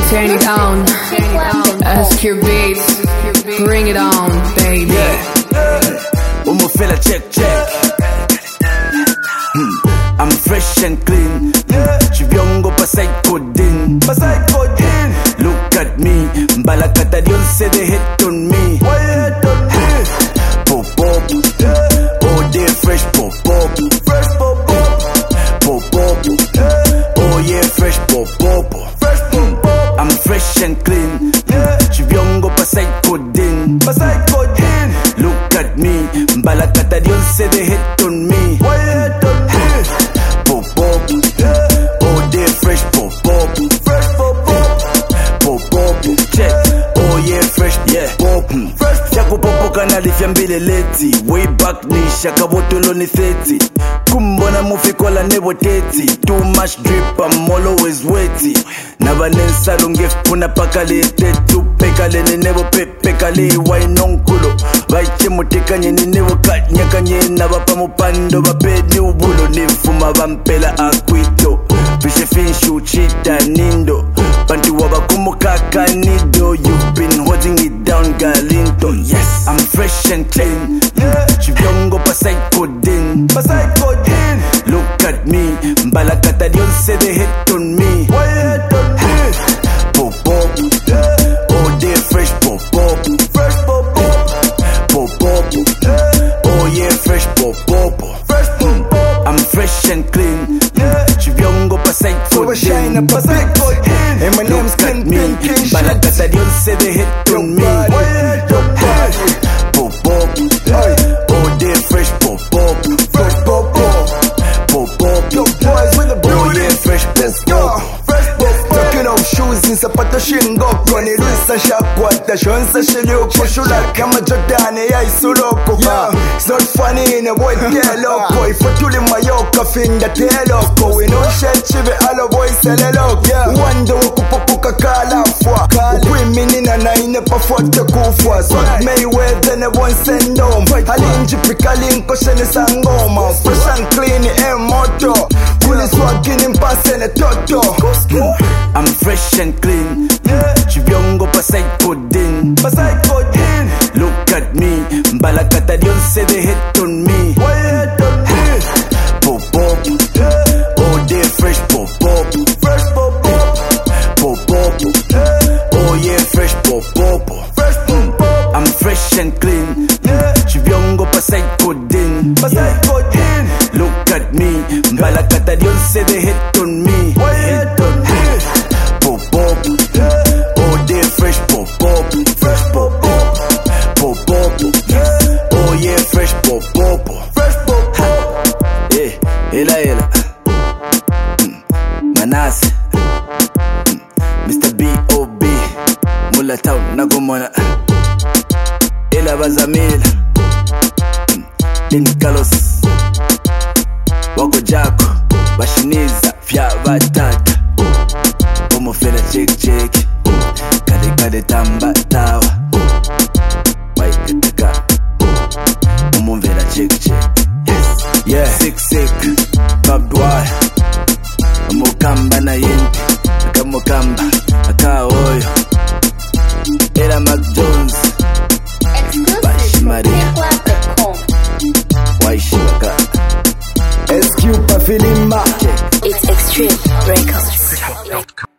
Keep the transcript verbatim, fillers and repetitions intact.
Turn it on, S Q Beats, bring it on, baby. Yeah, Umu fella check check. hmm. I'm fresh and clean. Chiviongo pasay kodin, pasay kodin. Look at me, mbalakata diyon say they hit on me. Why hit on me? Pop pop, oh they fresh pop pop, fresh pop pop, pop pop. Oh yeah, fresh pop pop, fresh pop pop. I'm fresh and clean. Chiviongo pasay kodin, pasay kodin. Look at me, mbalakata diyon say they hit on me. Why hit on me? Pop pop, oh they fresh pop pop, fresh pop pop, pop pop. Check, oh yeah fresh yeah pop. Fresh chako popo kana lifya mbele leti. Way back ni shaka botolo ni thirty. Kumbona mufikola nebo thirty. Too much drip I'm always wetty. Naba nensa longef puna pakale tetu pekale ni nebo pepekale wai nonkulo. Vaiche mutekanye ni nebo kanyakanye naba pamupando bapedi ubulo nifuma bampela akwito. Fishe finshu chita nindo. Panti waba kumukaka nido. You've been holding it down galinto. Yes, I'm fresh and clean. Chiviongo pasay kodin, pasay kodin. Look at me, mbalakata diyon say they hit on me. Why hit on me? Pop pop, oh they fresh pop pop, fresh pop pop, pop pop. Oh yeah fresh pop pop, fresh pop pop. I'm fresh and clean. Chiviongo pasay kodin, pasay kodin. And my name's King Pin King Shit. Mbalakata diyon say they hit on me. Why hit on me? Pop pop, oh they fresh pop pop, Fresh pop pop, pop pop. yo boys with the Oh beauty. yeah fresh Let's pop go. pop. Fresh pop pop. Talking of shoes in sapato shingo. Koni Luisa shakwata shonsa shiluko. Shula kama Jordan ya isuloko. Yeah, it's not funny in a boy teloko. If I told him my yoka finda teloko. We no shit chive alo boy seleloko. Yeah, wanda wakupopuka kala fwa. Ukwimini na naine pafuata kufwa. So Mayweather ne one send home. Alinji pikalinko shene sangoma. Fresh and clean and moto. Kuli swagini mpase ne toto. I'm fresh and clean. Chiviongo pasay kodin, pasay kodin. Look at me, mbalakata diyon say they hit on me. Why hit on me? Pop pop, oh they fresh pop pop, fresh pop pop, pop pop. Oh yeah fresh pop pop, fresh pop pop. I'm fresh and clean. Chiviongo pasay kodin, pasay kodin. Look at me, mbalakata diyon say they hit on me. Why hit on me? Pop pop, oh they fresh pop pop, fresh pop pop, pop pop. Oh yeah fresh pop pop, fresh pop pop. Yeah, ela ela, mm. Manase, mm. Mister B O B, Mula Town Nagomona, ela bazamila, mm. In Carlos, wako jako, bashiniza vya batata. Umu fela check check, kade kade tamba tawa. Wai kitaka, umu fela check check. Yes, yeah, sick sick, barbed wire. Umu kamba na yinti, kamo kamba, aka oyo. Era Mac Jones, Bashi Maria, Wai Shibaka. S Q pa filimba. It's Extreme Records.